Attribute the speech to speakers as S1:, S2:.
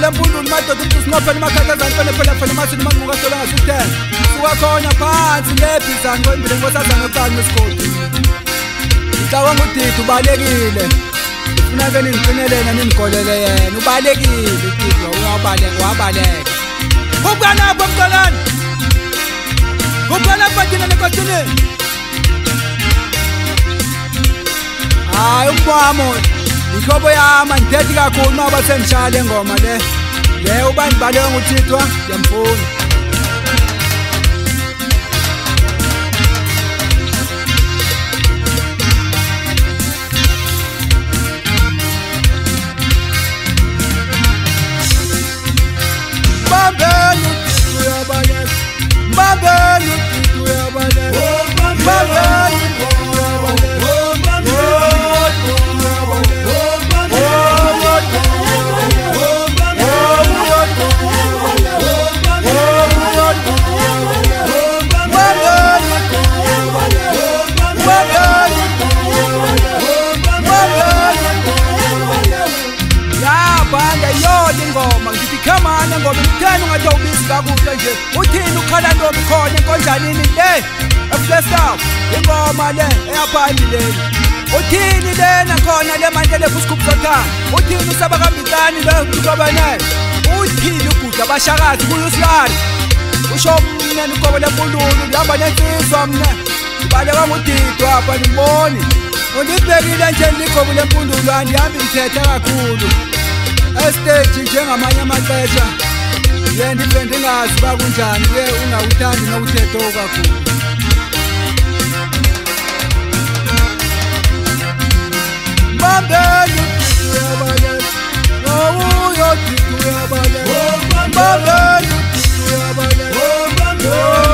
S1: lempundulu madoda umuntu sinophela imakhatha zanifane phela phela masini manquka sola ngasuthenga suka khona phansi lebhizani kwembile ngosazana ngokani nesigodi ngicabanga udidi ubalekile ufuna ke ningiqinelena ningigolele yena ubalekile udidi wabaleka kubukana apho mqalani kubukana badina nekotini hayi umbamo ihlobo yami andithethi kakhulu ngoba sengishaya le ngoma le ubani baleka nguthithwa ngiyamfuna Mbambeni uyabaleka Mbambeni uyabaleka Mbambeni Kamana ngoba mtheni ungatawubisi kakuhle nje uthini ukhala ntombi khona enkonjanini le eflestaff ingoma le eyaphambili uthini lena khona le manje le fusikupsothana uthini usabakambicani le ukabane uthini ugudla abashakazi kuyusilari usho mne nikobo lempundulu ngihamba nensizwa mne ubaleka ngudidwa apha nimboni undibhekile nje nikobo lempundulu andihambi ngithethe kakhulu estage njengamanye amaxesha yena iphende ngazi bakunjani ke ungawuthandi nokuthetho kakhulu Mbambeni uyabaleka uyabaleka Mbambeni uyabaleka